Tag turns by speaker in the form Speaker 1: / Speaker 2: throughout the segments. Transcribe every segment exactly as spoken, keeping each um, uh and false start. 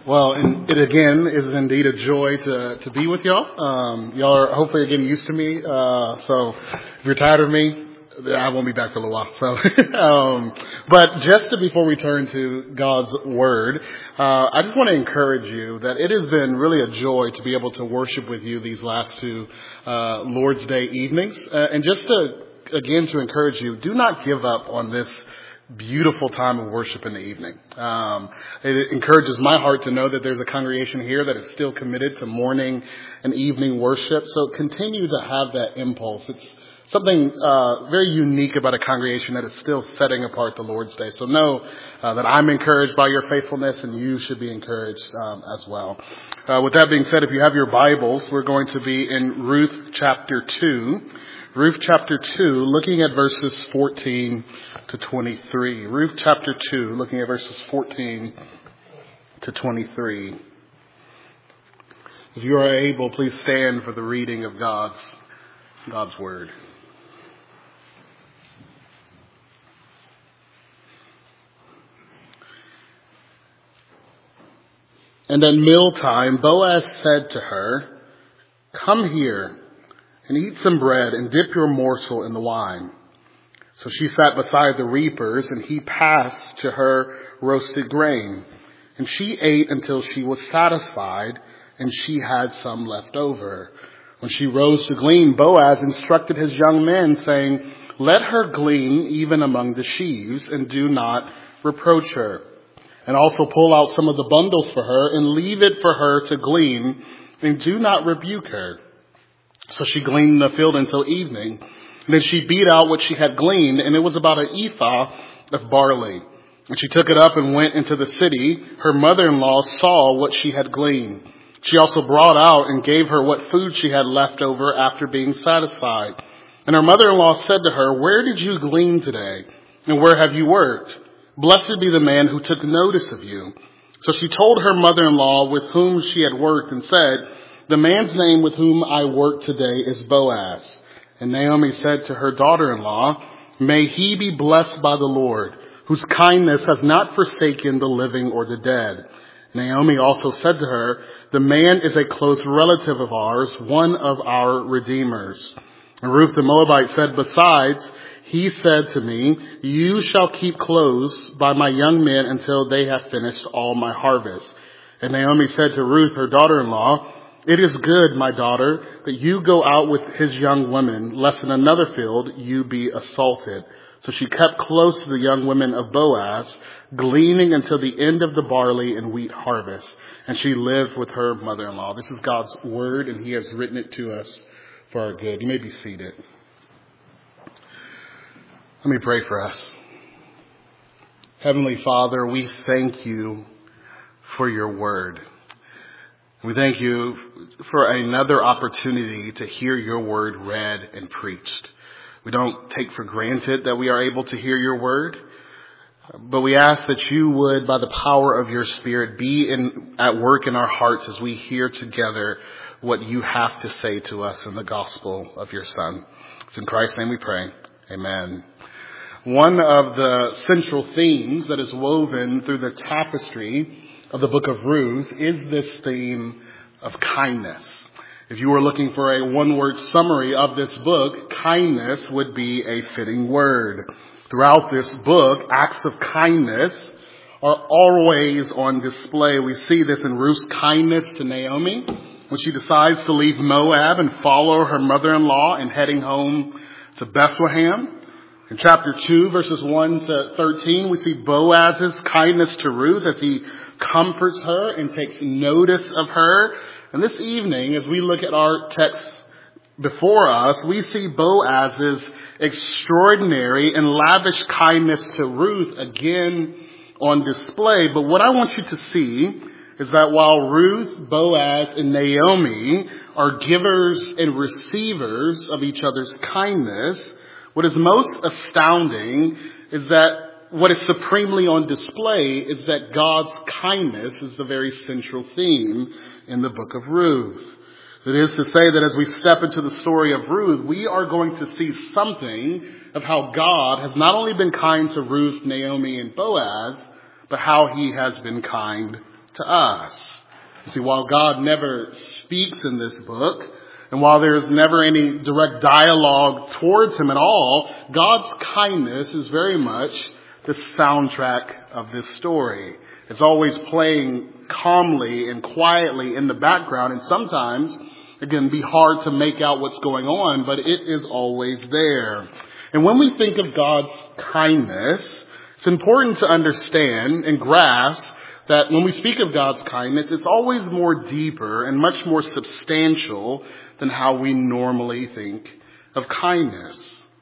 Speaker 1: Well, and it again is indeed a joy to, to be with y'all. Um, y'all are hopefully getting used to me. Uh, so if you're tired of me, I won't be back for a little while. So, um, but just to, before we turn to God's Word, uh, I just want to encourage you that it has been really a joy to be able to worship with you these last two uh, Lord's Day evenings, uh, and just to again to encourage you, do not give up on this beautiful time of worship in the evening. Um, it encourages my heart to know that there's a congregation here that is still committed to morning and evening worship. So continue to have that impulse. It's something uh, very unique about a congregation that is still setting apart the Lord's Day. So know uh, that I'm encouraged by your faithfulness, and you should be encouraged um, as well. Uh, with that being said, if you have your Bibles, we're going to be in Ruth chapter two. Ruth chapter two, looking at verses fourteen to twenty-three. Ruth chapter two, looking at verses fourteen to twenty-three. If you are able, please stand for the reading of God's God's Word. And at mealtime, Boaz said to her, "Come here and eat some bread and dip your morsel in the wine." So she sat beside the reapers, and he passed to her roasted grain. And she ate until she was satisfied, and she had some left over. When she rose to glean, Boaz instructed his young men, saying, "Let her glean even among the sheaves, and do not reproach her. And also pull out some of the bundles for her, and leave it for her to glean, and do not rebuke her." So she gleaned in the field until evening. And then she beat out what she had gleaned, and it was about an ephah of barley. And she took it up and went into the city. Her mother-in-law saw what she had gleaned. She also brought out and gave her what food she had left over after being satisfied. And her mother-in-law said to her, "Where did you glean today? And where have you worked? Blessed be the man who took notice of you." So she told her mother-in-law with whom she had worked and said, "The man's name with whom I work today is Boaz." And Naomi said to her daughter-in-law, "May he be blessed by the Lord, whose kindness has not forsaken the living or the dead." Naomi also said to her, "The man is a close relative of ours, one of our redeemers." And Ruth the Moabite said, "Besides, he said to me, 'You shall keep close by my young men until they have finished all my harvest.'" And Naomi said to Ruth, her daughter-in-law, "It is good, my daughter, that you go out with his young women, lest in another field you be assaulted." So she kept close to the young women of Boaz, gleaning until the end of the barley and wheat harvest. And she lived with her mother-in-law. This is God's word, and he has written it to us for our good. You may be seated. Let me pray for us. Heavenly Father, we thank you for your word. We thank you for another opportunity to hear your word read and preached. We don't take for granted that we are able to hear your word, but we ask that you would, by the power of your Spirit, be in, at work in our hearts as we hear together what you have to say to us in the gospel of your Son. It's in Christ's name we pray. Amen. One of the central themes that is woven through the tapestry of the book of Ruth is this theme of kindness. If you were looking for a one-word summary of this book, kindness would be a fitting word. Throughout this book, acts of kindness are always on display. We see this in Ruth's kindness to Naomi when she decides to leave Moab and follow her mother-in-law and heading home to Bethlehem. In chapter two, verses one to thirteen, we see Boaz's kindness to Ruth as he comforts her and takes notice of her. And this evening, as we look at our text before us, we see Boaz's extraordinary and lavish kindness to Ruth again on display. But what I want you to see is that while Ruth, Boaz, and Naomi are givers and receivers of each other's kindness, what is most astounding is that what is supremely on display is that God's kindness is the very central theme in the book of Ruth. That is to say that as we step into the story of Ruth, we are going to see something of how God has not only been kind to Ruth, Naomi, and Boaz, but how he has been kind to us. You see, while God never speaks in this book, and while there's never any direct dialogue towards him at all, God's kindness is very much the soundtrack of this story. It's always playing calmly and quietly in the background, and sometimes it can be hard to make out what's going on, but it is always there. And when we think of God's kindness, it's important to understand and grasp that when we speak of God's kindness, it's always more deeper and much more substantial than how we normally think of kindness.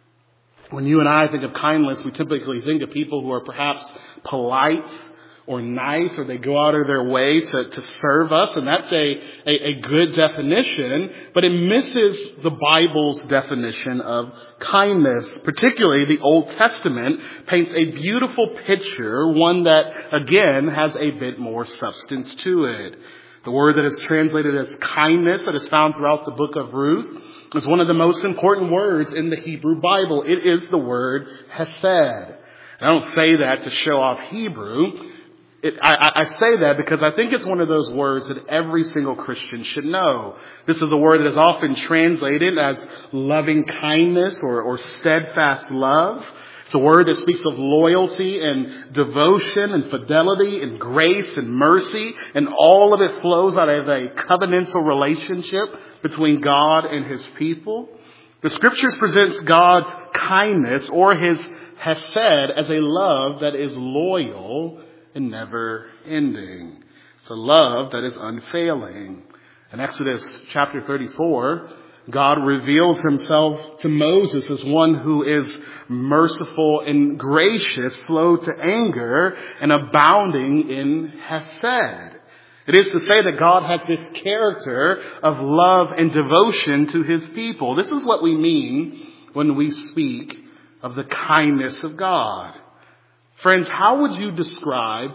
Speaker 1: When you and I think of kindness, we typically think of people who are perhaps polite or nice, or they go out of their way to, to serve us, and that's a, a, a good definition, but it misses the Bible's definition of kindness. Particularly, the Old Testament paints a beautiful picture, one that, again, has a bit more substance to it. The word that is translated as kindness, that is found throughout the book of Ruth, is one of the most important words in the Hebrew Bible. It is the word hesed. And I don't say that to show off Hebrew. It, I, I say that because I think it's one of those words that every single Christian should know. This is a word that is often translated as loving kindness or, or steadfast love. It's a word that speaks of loyalty and devotion and fidelity and grace and mercy, and all of it flows out of a covenantal relationship between God and his people. The scriptures presents God's kindness or his hesed as a love that is loyal and never ending. It's a love that is unfailing. In Exodus chapter thirty-four, God reveals himself to Moses as one who is merciful and gracious, slow to anger, and abounding in hesed. It is to say that God has this character of love and devotion to his people. This is what we mean when we speak of the kindness of God. Friends, how would you describe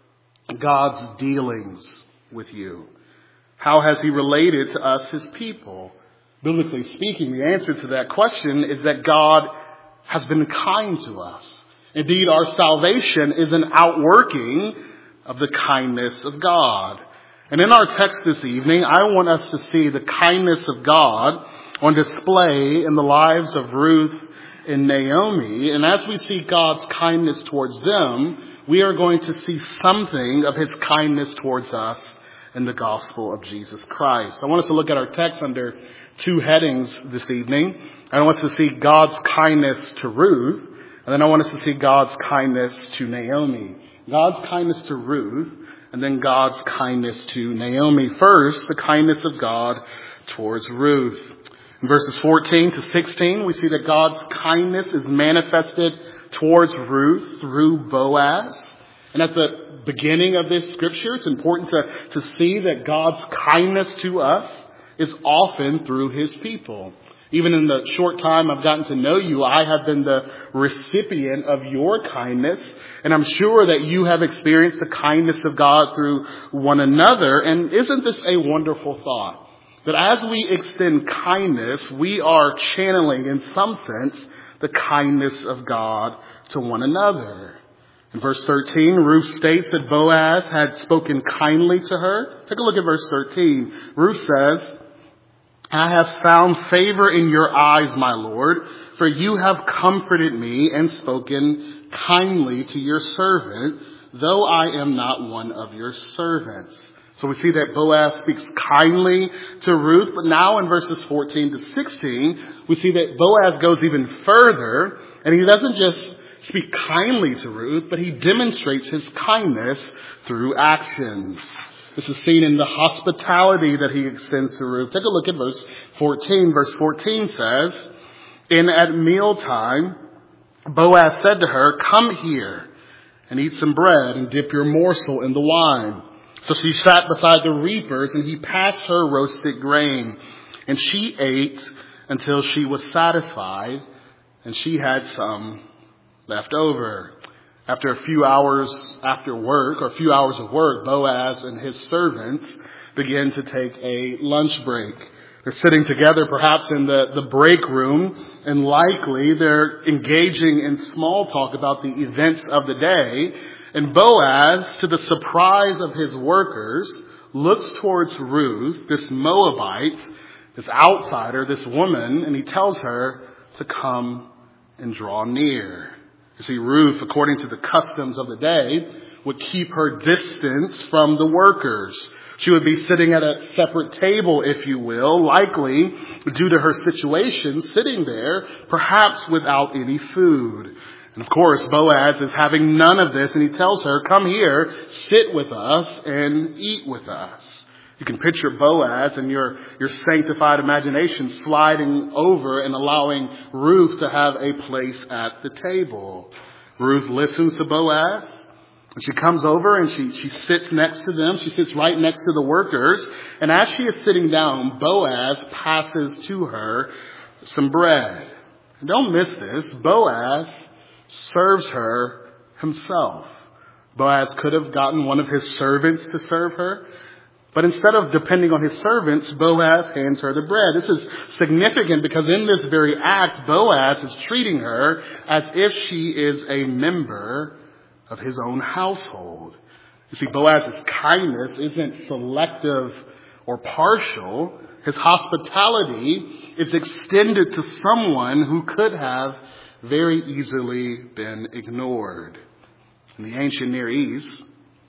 Speaker 1: God's dealings with you? How has he related to us, his people? Biblically speaking, the answer to that question is that God has been kind to us. Indeed, our salvation is an outworking of the kindness of God. And in our text this evening, I want us to see the kindness of God on display in the lives of Ruth and Naomi. And as we see God's kindness towards them, we are going to see something of his kindness towards us in the gospel of Jesus Christ. I want us to look at our text under two headings this evening. I want us to see God's kindness to Ruth, and then I want us to see God's kindness to Naomi. God's kindness to Ruth, and then God's kindness to Naomi. First, the kindness of God towards Ruth. In verses fourteen to sixteen, we see that God's kindness is manifested towards Ruth through Boaz. And at the beginning of this scripture, it's important to, to see that God's kindness to us is often through his people. Even in the short time I've gotten to know you, I have been the recipient of your kindness. And I'm sure that you have experienced the kindness of God through one another. And isn't this a wonderful thought? That as we extend kindness, we are channeling, in some sense, the kindness of God to one another. In verse thirteen, Ruth states that Boaz had spoken kindly to her. Take a look at verse thirteen. Ruth says, I have found favor in your eyes, my Lord, for you have comforted me and spoken kindly to your servant, though I am not one of your servants. So we see that Boaz speaks kindly to Ruth, but now in verses fourteen to sixteen, we see that Boaz goes even further, and he doesn't just speak kindly to Ruth, but he demonstrates his kindness through actions. This is seen in the hospitality that he extends to Ruth. Take a look at verse fourteen. Verse fourteen says, And at mealtime, Boaz said to her, Come here and eat some bread and dip your morsel in the wine. So she sat beside the reapers, and he passed her roasted grain. And she ate until she was satisfied, and she had some left over. After a few hours after work, or a few hours of work, Boaz and his servants begin to take a lunch break. They're sitting together perhaps in the, the break room, and likely they're engaging in small talk about the events of the day. And Boaz, to the surprise of his workers, looks towards Ruth, this Moabite, this outsider, this woman, and he tells her to come and draw near. You see, Ruth, according to the customs of the day, would keep her distance from the workers. She would be sitting at a separate table, if you will, likely due to her situation, sitting there, perhaps without any food. And of course, Boaz is having none of this, and he tells her, come here, sit with us, and eat with us. You can picture Boaz in your, your sanctified imagination sliding over and allowing Ruth to have a place at the table. Ruth listens to Boaz. And she comes over and she, she sits next to them. She sits right next to the workers. And as she is sitting down, Boaz passes to her some bread. And don't miss this. Boaz serves her himself. Boaz could have gotten one of his servants to serve her. But instead of depending on his servants, Boaz hands her the bread. This is significant because in this very act, Boaz is treating her as if she is a member of his own household. You see, Boaz's kindness isn't selective or partial. His hospitality is extended to someone who could have very easily been ignored. In the ancient Near East,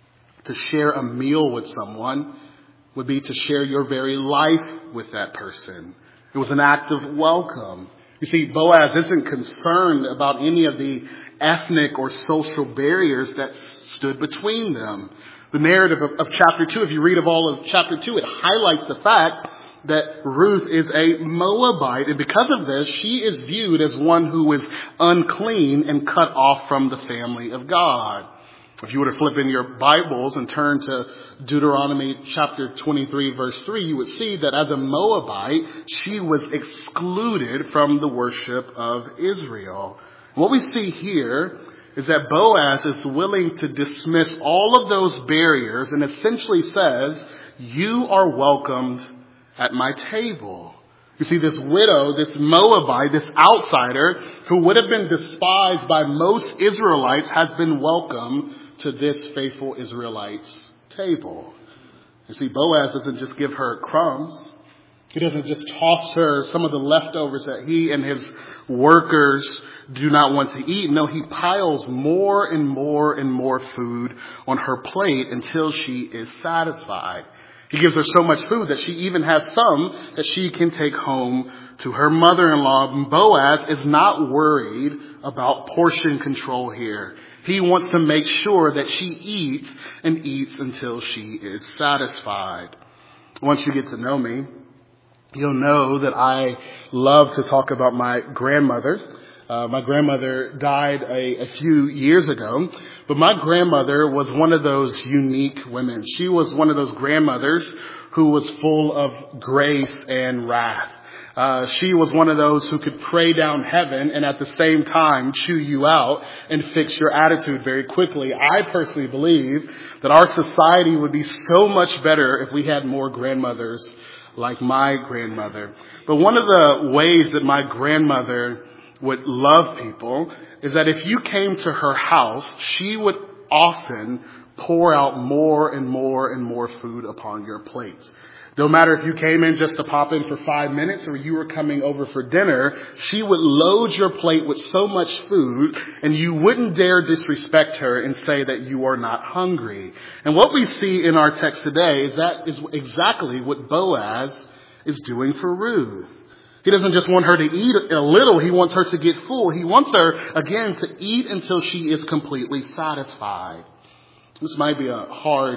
Speaker 1: to share a meal with someone would be to share your very life with that person. It was an act of welcome. You see, Boaz isn't concerned about any of the ethnic or social barriers that stood between them. The narrative of, of chapter two, if you read of all of chapter two, it highlights the fact that Ruth is a Moabite. And because of this, she is viewed as one who is unclean and cut off from the family of God. If you were to flip in your Bibles and turn to Deuteronomy chapter twenty-three, verse three, you would see that as a Moabite, she was excluded from the worship of Israel. What we see here is that Boaz is willing to dismiss all of those barriers and essentially says, you are welcomed at my table. You see, this widow, this Moabite, this outsider who would have been despised by most Israelites has been welcomed to this faithful Israelite's table. You see, Boaz doesn't just give her crumbs. He doesn't just toss her some of the leftovers that he and his workers do not want to eat. No, he piles more and more and more food on her plate until she is satisfied. He gives her so much food that she even has some that she can take home to her mother-in-law. Boaz is not worried about portion control here. He wants to make sure that she eats and eats until she is satisfied. Once you get to know me, you'll know that I love to talk about my grandmother. Uh, my grandmother died a, a few years ago, but my grandmother was one of those unique women. She was one of those grandmothers who was full of grace and wrath. Uh, she was one of those who could pray down heaven and at the same time chew you out and fix your attitude very quickly. I personally believe that our society would be so much better if we had more grandmothers like my grandmother. But one of the ways that my grandmother would love people is that if you came to her house, she would often pour out more and more and more food upon your plate. No matter if you came in just to pop in for five minutes or you were coming over for dinner, she would load your plate with so much food and you wouldn't dare disrespect her and say that you are not hungry. And what we see in our text today is that is exactly what Boaz is doing for Ruth. He doesn't just want her to eat a little. He wants her to get full. He wants her, again, to eat until she is completely satisfied. This might be a hard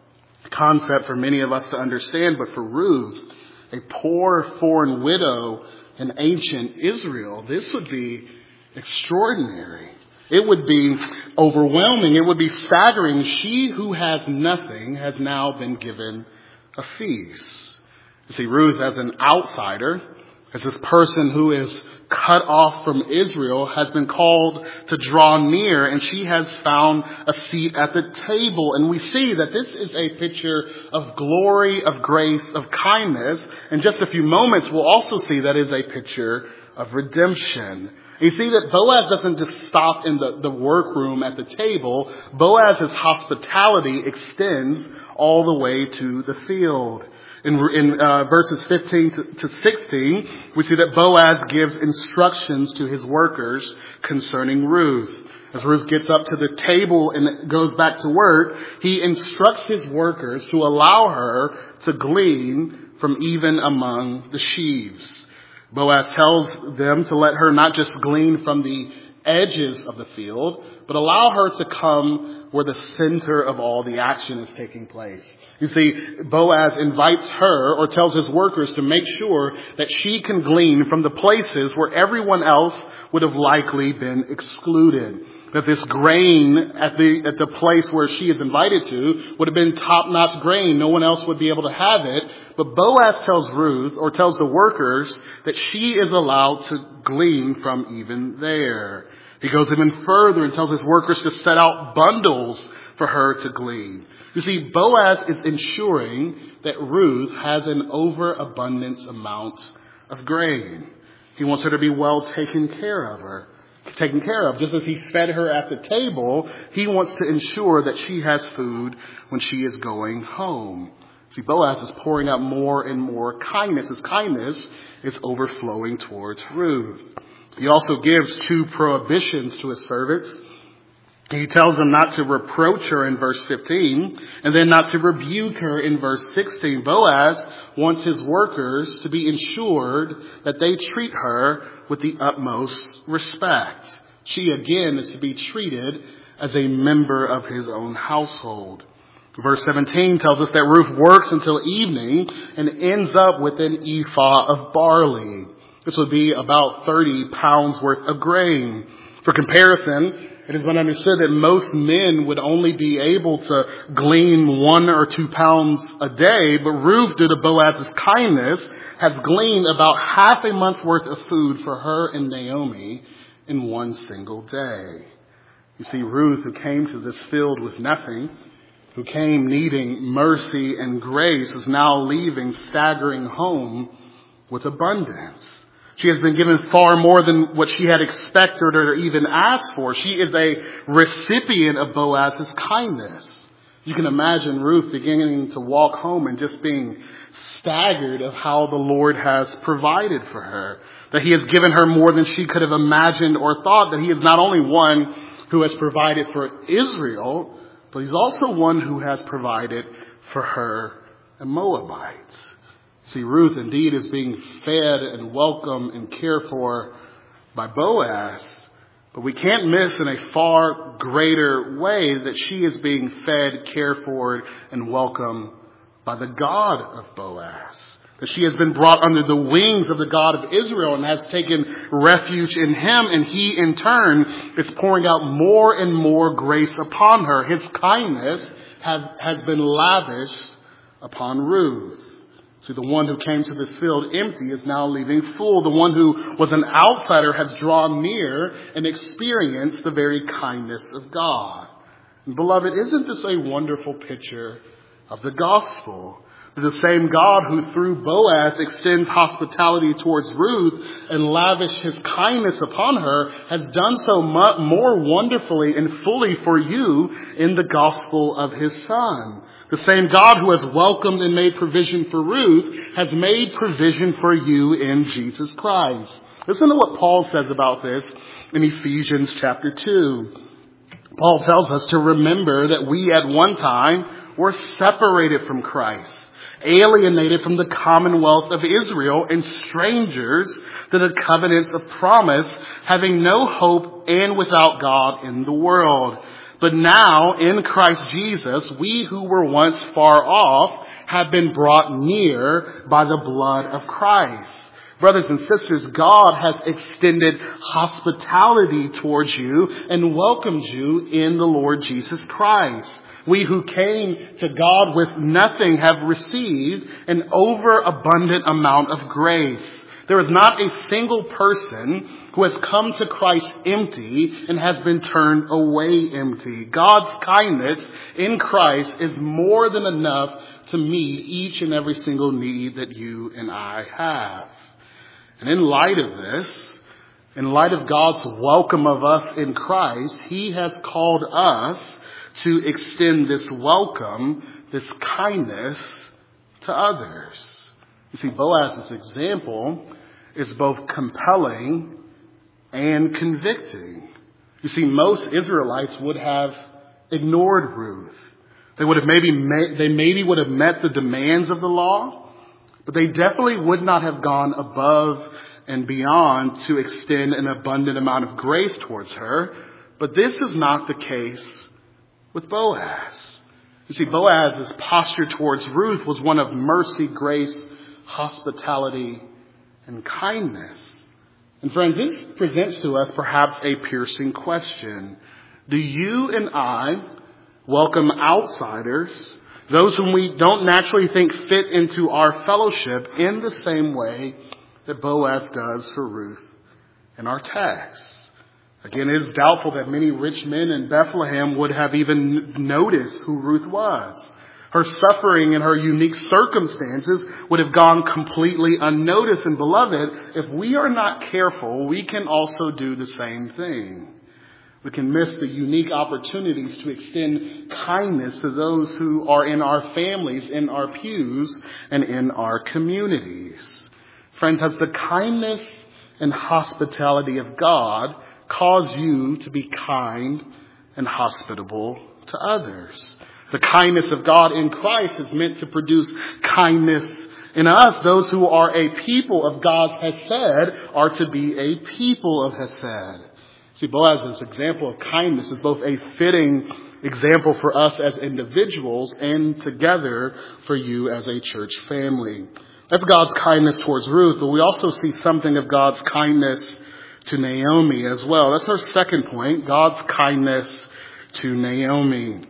Speaker 1: concept for many of us to understand, but for Ruth, a poor foreign widow in ancient Israel, this would be extraordinary. It would be overwhelming. It would be staggering. She who has nothing has now been given a feast. You see, Ruth, as an outsider, as this person who is cut off from Israel, has been called to draw near, and she has found a seat at the table. And we see that this is a picture of glory, of grace, of kindness. In just a few moments, we'll also see that is a picture of redemption. You see that Boaz doesn't just stop in the, the workroom at the table. Boaz's hospitality extends all the way to the field. In, in uh, verses fifteen to, to sixteen, we see that Boaz gives instructions to his workers concerning Ruth. As Ruth gets up to the table and goes back to work, he instructs his workers to allow her to glean from even among the sheaves. Boaz tells them to let her not just glean from the edges of the field, but allow her to come where the center of all the action is taking place. You see, Boaz invites her or tells his workers to make sure that she can glean from the places where everyone else would have likely been excluded. That this grain at the at the place where she is invited to would have been top-notch grain. No one else would be able to have it. But Boaz tells Ruth, or tells the workers, that she is allowed to glean from even there. He goes even further and tells his workers to set out bundles for her to glean. You see, Boaz is ensuring that Ruth has an overabundance amount of grain. He wants her to be well taken care of her. taken care of. Just as he fed her at the table, he wants to ensure that she has food when she is going home. See, Boaz is pouring out more and more kindness. His kindness is overflowing towards Ruth. He also gives two prohibitions to his servants. He tells them not to reproach her in verse fifteen, and then not to rebuke her in verse sixteen. Boaz wants his workers to be ensured that they treat her with the utmost respect. She, again, is to be treated as a member of his own household. Verse seventeen tells us that Ruth works until evening and ends up with an ephah of barley. This would be about thirty pounds worth of grain. For comparison, it has been understood that most men would only be able to glean one or two pounds a day, but Ruth, due to Boaz's kindness, has gleaned about half a month's worth of food for her and Naomi in one single day. You see, Ruth, who came to this field with nothing, who came needing mercy and grace, is now leaving, staggering home with abundance. She has been given far more than what she had expected or even asked for. She is a recipient of Boaz's kindness. You can imagine Ruth beginning to walk home and just being staggered of how the Lord has provided for her. That he has given her more than she could have imagined or thought. That he is not only one who has provided for Israel, but he's also one who has provided for her and Moabites. See, Ruth indeed is being fed and welcomed and cared for by Boaz, but we can't miss in a far greater way that she is being fed, cared for, and welcomed by the God of Boaz. That she has been brought under the wings of the God of Israel and has taken refuge in him, and he in turn is pouring out more and more grace upon her. His kindness have, has been lavished upon Ruth. See, the one who came to this field empty is now leaving full. The one who was an outsider has drawn near and experienced the very kindness of God. And beloved, isn't this a wonderful picture of the gospel? The same God who through Boaz extends hospitality towards Ruth and lavished his kindness upon her has done so much more wonderfully and fully for you in the gospel of his Son. The same God who has welcomed and made provision for Ruth has made provision for you in Jesus Christ. Listen to what Paul says about this in Ephesians chapter two. Paul tells us to remember that we at one time were separated from Christ, alienated from the commonwealth of Israel, and strangers to the covenants of promise, having no hope and without God in the world. But now, in Christ Jesus, we who were once far off have been brought near by the blood of Christ. Brothers and sisters, God has extended hospitality towards you and welcomed you in the Lord Jesus Christ. We who came to God with nothing have received an overabundant amount of grace. There is not a single person who has come to Christ empty and has been turned away empty. God's kindness in Christ is more than enough to meet each and every single need that you and I have. And in light of this, In light of God's welcome of us in Christ, he has called us to extend this welcome, this kindness to others. You see, Boaz's example is both compelling and convicting. You see, most Israelites would have ignored Ruth. They would have maybe met, they maybe would have met the demands of the law, but they definitely would not have gone above and beyond to extend an abundant amount of grace towards her. But this is not the case with Boaz. You see, Boaz's posture towards Ruth was one of mercy, grace, hospitality, and kindness. And friends, this presents to us perhaps a piercing question. Do you and I welcome outsiders, those whom we don't naturally think fit into our fellowship, in the same way that Boaz does for Ruth in our text? Again, it is doubtful that many rich men in Bethlehem would have even noticed who Ruth was. Her suffering and her unique circumstances would have gone completely unnoticed. And beloved, if we are not careful, we can also do the same thing. We can miss the unique opportunities to extend kindness to those who are in our families, in our pews, and in our communities. Friends, has the kindness and hospitality of God caused you to be kind and hospitable to others? The kindness of God in Christ is meant to produce kindness in us. Those who are a people of God's hesed are to be a people of hesed. See, Boaz's example of kindness is both a fitting example for us as individuals and together for you as a church family. That's God's kindness towards Ruth, but we also see something of God's kindness to Naomi as well. That's our second point, God's kindness to Naomi.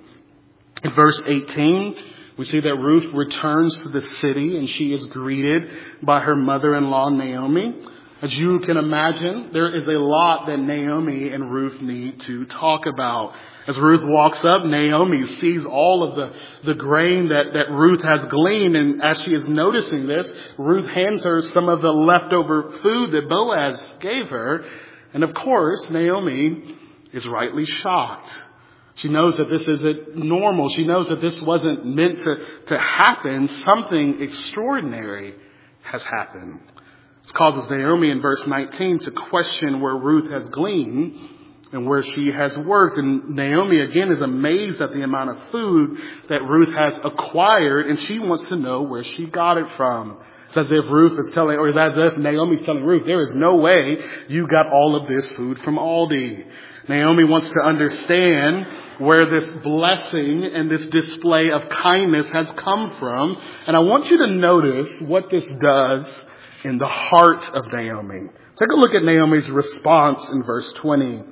Speaker 1: In verse eighteen, we see that Ruth returns to the city and she is greeted by her mother-in-law Naomi. As you can imagine, there is a lot that Naomi and Ruth need to talk about. As Ruth walks up, Naomi sees all of the, the grain that, that Ruth has gleaned. And as she is noticing this, Ruth hands her some of the leftover food that Boaz gave her. And of course, Naomi is rightly shocked. She knows that this isn't normal. She knows that this wasn't meant to, to happen. Something extraordinary has happened. This causes Naomi in verse nineteen to question where Ruth has gleaned and where she has worked. And Naomi again is amazed at the amount of food that Ruth has acquired, and she wants to know where she got it from. It's as if Ruth is telling, or it's as if Naomi is telling Ruth, there is no way you got all of this food from Aldi. Naomi wants to understand where this blessing and this display of kindness has come from. And I want you to notice what this does in the heart of Naomi. Take a look at Naomi's response in verse twenty.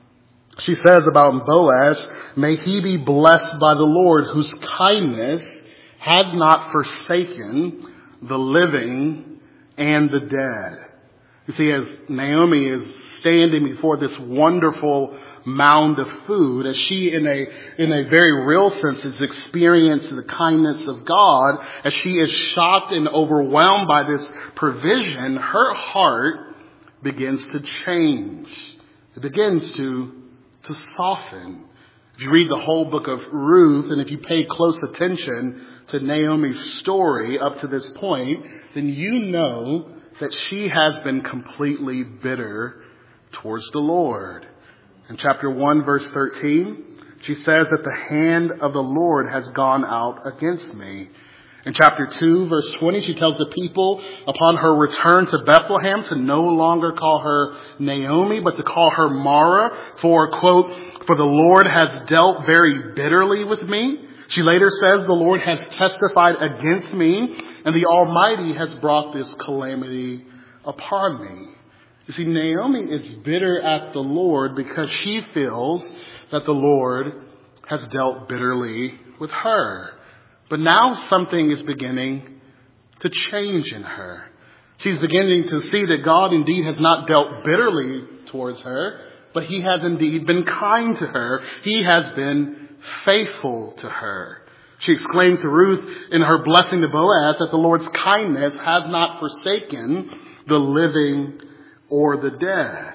Speaker 1: She says about Boaz, may he be blessed by the Lord, whose kindness has not forsaken the living and the dead. You see, as Naomi is standing before this wonderful mound of food, as she in a in a very real sense is experiencing the kindness of God, as she is shocked and overwhelmed by this provision, her heart begins to change. It begins to to soften. If you read the whole book of Ruth, and if you pay close attention to Naomi's story up to this point, then you know that she has been completely bitter towards the Lord. In chapter one, verse thirteen, she says that the hand of the Lord has gone out against me. In chapter two, verse twenty, she tells the people upon her return to Bethlehem to no longer call her Naomi, but to call her Mara, for, quote, for the Lord has dealt very bitterly with me. She later says the Lord has testified against me, and the Almighty has brought this calamity upon me. You see, Naomi is bitter at the Lord because she feels that the Lord has dealt bitterly with her. But now something is beginning to change in her. She's beginning to see that God indeed has not dealt bitterly towards her, but he has indeed been kind to her. He has been faithful to her. She exclaimed to Ruth in her blessing to Boaz that the Lord's kindness has not forsaken the living or the dead.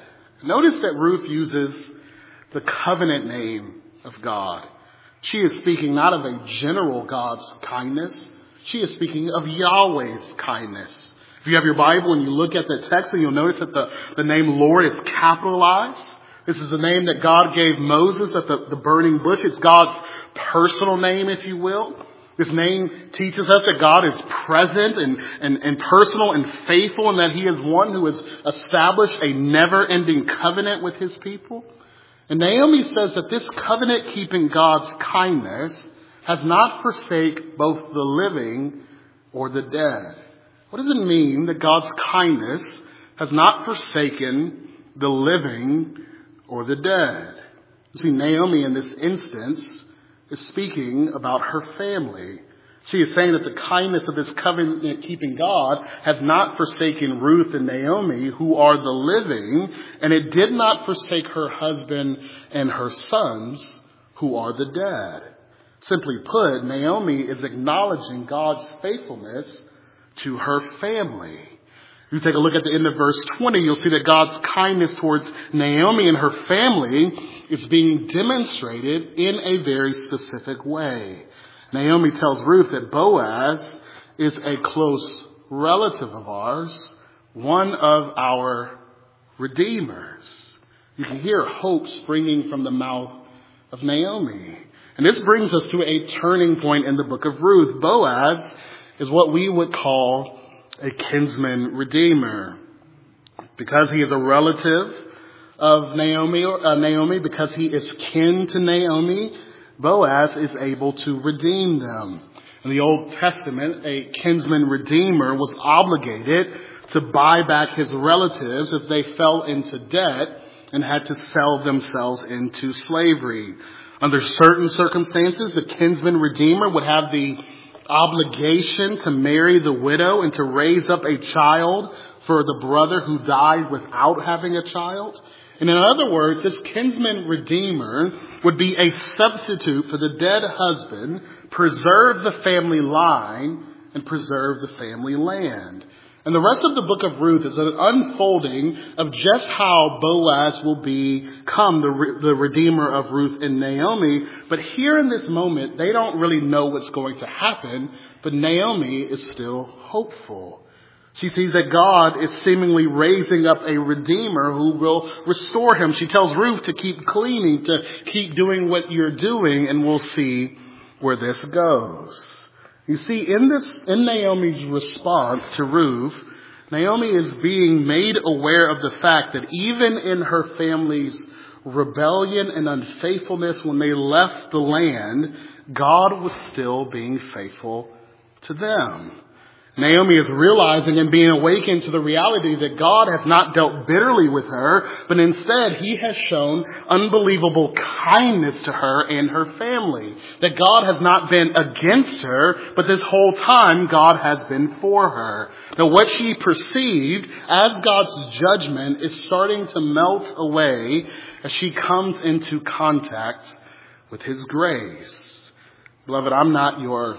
Speaker 1: Notice that Ruth uses the covenant name of God. She is speaking not of a general God's kindness. She is speaking of Yahweh's kindness. If you have your Bible and you look at that text, and you'll notice that the, the name Lord is capitalized. This is the name that God gave Moses at the, the burning bush. It's God's personal name, if you will. This name teaches us that God is present and, and, and personal and faithful, and that he is one who has established a never-ending covenant with his people. And Naomi says that this covenant-keeping God's kindness has not forsake both the living or the dead. What does it mean that God's kindness has not forsaken the living or the dead? You see, Naomi in this instance is speaking about her family. She is saying that the kindness of this covenant-keeping God has not forsaken Ruth and Naomi, who are the living, and it did not forsake her husband and her sons, who are the dead. Simply put, Naomi is acknowledging God's faithfulness to her family. If you take a look at the end of verse twenty, you'll see that God's kindness towards Naomi and her family is being demonstrated in a very specific way. Naomi tells Ruth that Boaz is a close relative of ours, one of our redeemers. You can hear hope springing from the mouth of Naomi. And this brings us to a turning point in the book of Ruth. Boaz is what we would call a kinsman redeemer. Because he is a relative of Naomi, uh, Naomi, because he is kin to Naomi, Boaz is able to redeem them. In the Old Testament, a kinsman redeemer was obligated to buy back his relatives if they fell into debt and had to sell themselves into slavery. Under certain circumstances, the kinsman redeemer would have the obligation to marry the widow and to raise up a child for the brother who died without having a child. And in other words, this kinsman redeemer would be a substitute for the dead husband, preserve the family line, and preserve the family land. And the rest of the book of Ruth is an unfolding of just how Boaz will become the, re- the redeemer of Ruth and Naomi. But here in this moment, they don't really know what's going to happen, but Naomi is still hopeful. She sees that God is seemingly raising up a redeemer who will restore him. She tells Ruth to keep cleaning, to keep doing what you're doing, and we'll see where this goes. You see, in this, in Naomi's response to Ruth, Naomi is being made aware of the fact that even in her family's rebellion and unfaithfulness when they left the land, God was still being faithful to them. Naomi is realizing and being awakened to the reality that God has not dealt bitterly with her, but instead he has shown unbelievable kindness to her and her family. That God has not been against her, but this whole time God has been for her. That what she perceived as God's judgment is starting to melt away as she comes into contact with his grace. Beloved, I'm not your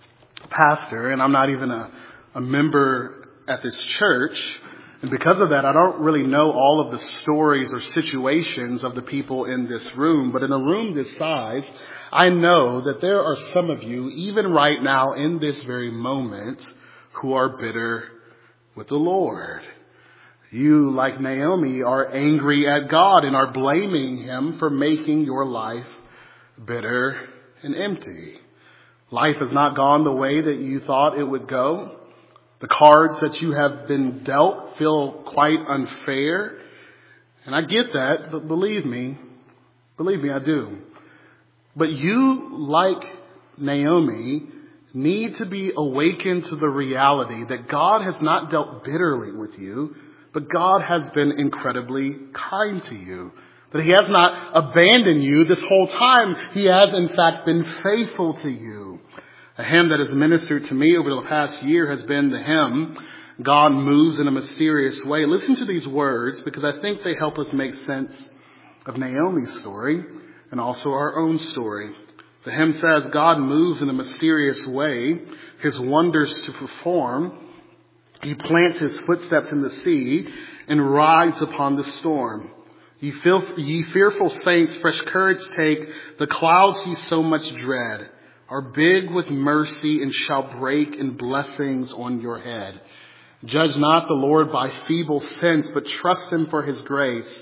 Speaker 1: pastor, and I'm not even a, a member at this church. And because of that, I don't really know all of the stories or situations of the people in this room. But in a room this size, I know that there are some of you, even right now in this very moment, who are bitter with the Lord. You, like Naomi, are angry at God and are blaming him for making your life bitter and empty. Life has not gone the way that you thought it would go. The cards that you have been dealt feel quite unfair. And I get that, but believe me, believe me, I do. But you, like Naomi, need to be awakened to the reality that God has not dealt bitterly with you, but God has been incredibly kind to you. That he has not abandoned you this whole time. He has, in fact, been faithful to you. A hymn that has ministered to me over the past year has been the hymn, God Moves in a Mysterious Way. Listen to these words because I think they help us make sense of Naomi's story and also our own story. The hymn says, God moves in a mysterious way, his wonders to perform. He plants his footsteps in the sea and rides upon the storm. Ye, feel, ye fearful saints, fresh courage take. The clouds ye so much dread are big with mercy and shall break in blessings on your head. Judge not the Lord by feeble sense, but trust him for his grace.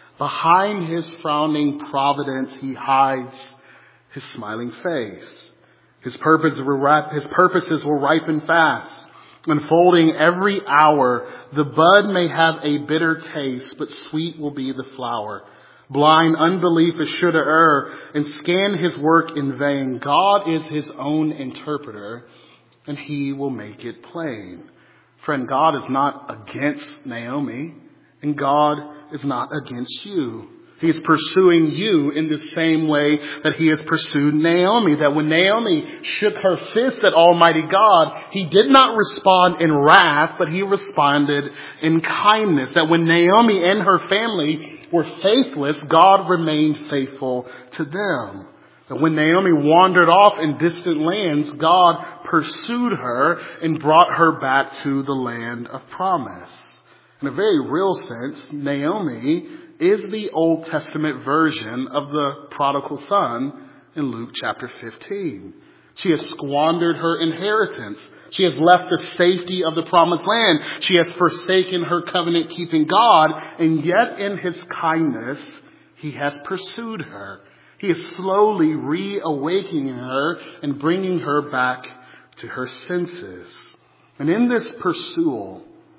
Speaker 1: Behind his frowning providence he hides his smiling face. His purposes will, rip, his purposes will ripen fast, unfolding every hour. The bud may have a bitter taste, but sweet will be the flower. Blind unbelief is sure to err and scan his work in vain. God is his own interpreter, and he will make it plain. Friend, God is not against Naomi, and God is not against you. He is pursuing you in the same way that he has pursued Naomi. That when Naomi shook her fist at Almighty God, he did not respond in wrath, but he responded in kindness. That when Naomi and her family were faithless, God remained faithful to them. That when Naomi wandered off in distant lands, God pursued her and brought her back to the land of promise. In a very real sense, Naomi is the Old Testament version of the prodigal son in Luke chapter fifteen. She has squandered her inheritance. She has left the safety of the promised land. She has forsaken her covenant-keeping God, and yet in his kindness, he has pursued her. He is slowly reawakening her and bringing her back to her senses. And in this pursuit,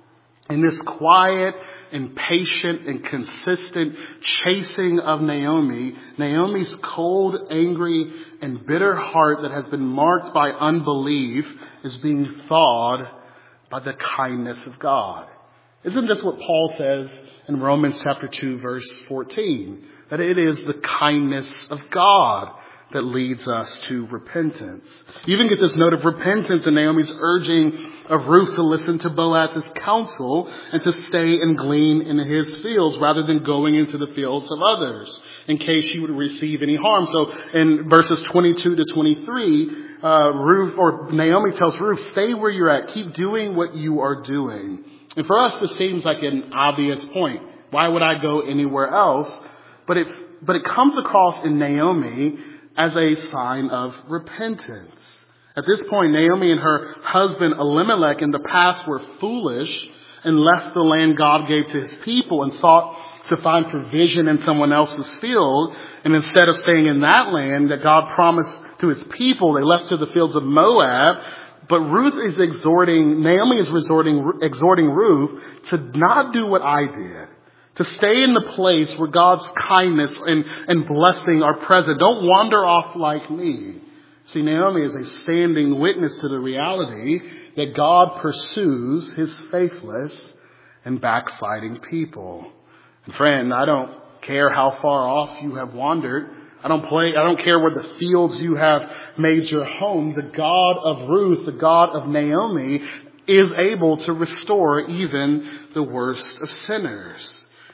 Speaker 1: in this quiet and patient and consistent chasing of Naomi, Naomi's cold, angry, and bitter heart that has been marked by unbelief is being thawed by the kindness of God. Isn't this what Paul says in Romans chapter two, verse fourteen? That it is the kindness of God that leads us to repentance. You even get this note of repentance in Naomi's urging of Ruth to listen to Boaz's counsel and to stay and glean in his fields rather than going into the fields of others in case she would receive any harm. So in verses twenty-two to twenty-three, uh, Ruth or Naomi tells Ruth, stay where you're at. Keep doing what you are doing. And for us, this seems like an obvious point. Why would I go anywhere else? But it, but it comes across in Naomi as a sign of repentance. At this point, Naomi and her husband Elimelech in the past were foolish and left the land God gave to his people and sought to find provision in someone else's field. And instead of staying in that land that God promised to his people, they left to the fields of Moab. But Ruth is exhorting, Naomi is resorting, exhorting Ruth to not do what I did. To stay in the place where God's kindness and, and blessing are present. Don't wander off like me. See, Naomi is a standing witness to the reality that God pursues his faithless and backsliding people. And friend, I don't care how far off you have wandered. I don't play, I don't care where the fields you have made your home. The God of Ruth, the God of Naomi, is able to restore even the worst of sinners.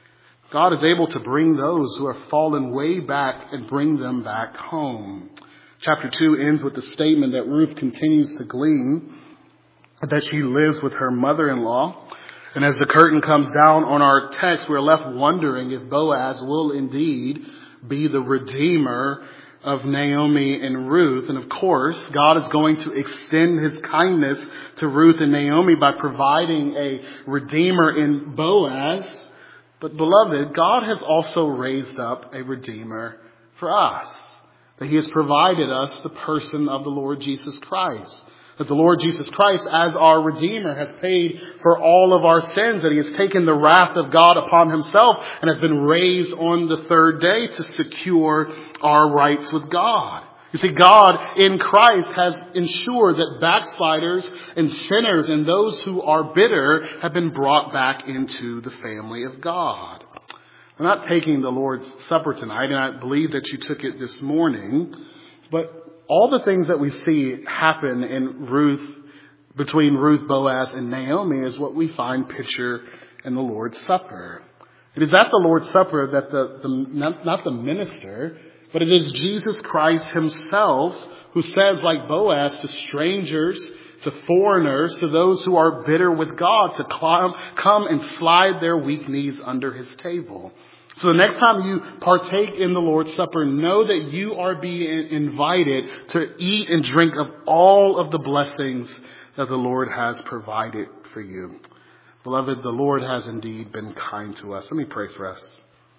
Speaker 1: God is able to bring those who have fallen way back and bring them back home. Chapter two ends with the statement that Ruth continues to glean, that she lives with her mother-in-law. And as the curtain comes down on our text, we're left wondering if Boaz will indeed be the redeemer of Naomi and Ruth. And of course, God is going to extend his kindness to Ruth and Naomi by providing a redeemer in Boaz. But beloved, God has also raised up a redeemer for us. That he has provided us the person of the Lord Jesus Christ. That the Lord Jesus Christ, as our Redeemer, has paid for all of our sins. That he has taken the wrath of God upon himself and has been raised on the third day to secure our rights with God. You see, God in Christ has ensured that backsliders and sinners and those who are bitter have been brought back into the family of God. We're not taking the Lord's Supper tonight, and I believe that you took it this morning, but all the things that we see happen in Ruth, between Ruth, Boaz, and Naomi is what we find pictured in the Lord's Supper. It is at the Lord's Supper that the, the not, not the minister, but it is Jesus Christ himself who says, like Boaz, to strangers, to foreigners, to those who are bitter with God, to climb, come and slide their weak knees under his table. So the next time you partake in the Lord's Supper, know that you are being invited to eat and drink of all of the blessings that the Lord has provided for you. Beloved, the Lord has indeed been kind to us. Let me pray for us.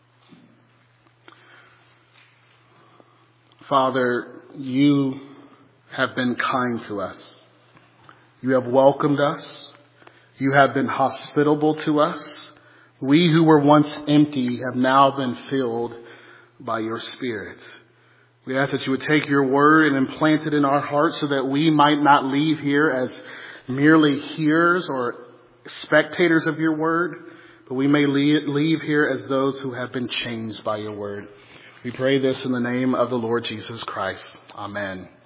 Speaker 1: Father, you have been kind to us. You have welcomed us. You have been hospitable to us. We who were once empty have now been filled by your Spirit. We ask that you would take your word and implant it in our hearts so that we might not leave here as merely hearers or spectators of your word, but we may leave here as those who have been changed by your word. We pray this in the name of the Lord Jesus Christ. Amen.